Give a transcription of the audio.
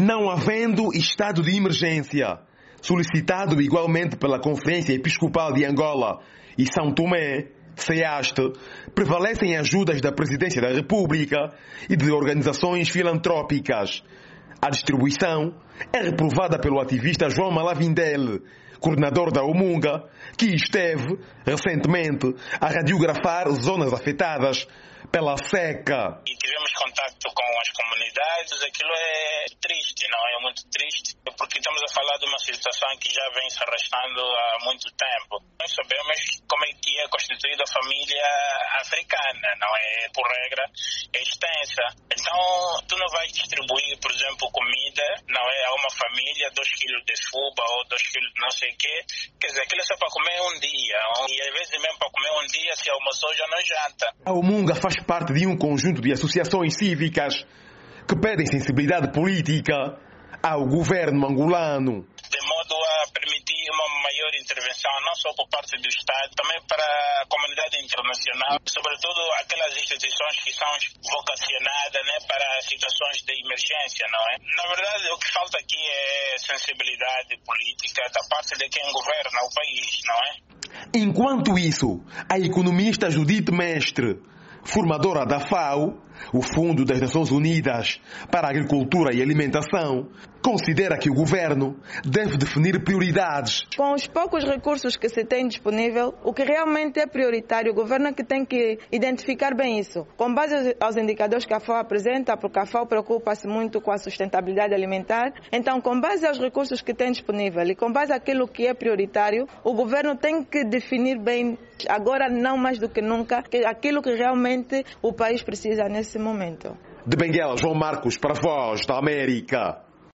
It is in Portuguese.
Não havendo estado de emergência, solicitado igualmente pela Conferência Episcopal de Angola e São Tomé, CEAST, prevalecem ajudas da Presidência da República e de organizações filantrópicas. A distribuição é reprovada pelo ativista João Malavindel, coordenador da Umunga, que esteve, recentemente, a radiografar zonas afetadas pela seca. E tivemos contato com as comunidades, aquilo é triste, não é muito triste, porque estamos a falar de uma situação que já vem se arrastando há muito tempo. Nós sabemos como é que é constituída a família africana, não é? Por regra, é extensa. Então, tu não vais distribuir, por exemplo, comida, não é? A uma família, 2 quilos de fuba ou 2 quilos de não sei o quê. Quer dizer, aquilo é só para comer um dia. E às vezes mesmo para comer um dia, se almoçou, já não janta. A Umunga faz parte de um conjunto de associações cívicas que pedem sensibilidade política ao governo angolano, de modo a permitir uma maior intervenção, não só por parte do Estado, também para a comunidade internacional, sobretudo aquelas instituições que são vocacionadas, né, para situações de emergência, não é? Na verdade, o que falta aqui é sensibilidade política da parte de quem governa o país, não é? Enquanto isso, a economista Judith Mestre, formadora da FAO, o Fundo das Nações Unidas para a Agricultura e Alimentação, considera que o governo deve definir prioridades. Com os poucos recursos que se tem disponível, o que realmente é prioritário, o governo é que tem que identificar bem isso. Com base aos indicadores que a FAO apresenta, porque a FAO preocupa-se muito com a sustentabilidade alimentar, então com base aos recursos que tem disponível e com base àquilo que é prioritário, o governo tem que definir bem, agora não mais do que nunca, aquilo que realmente o país precisa nesse momento. De Benguela, João Marcos, para a Voz da América.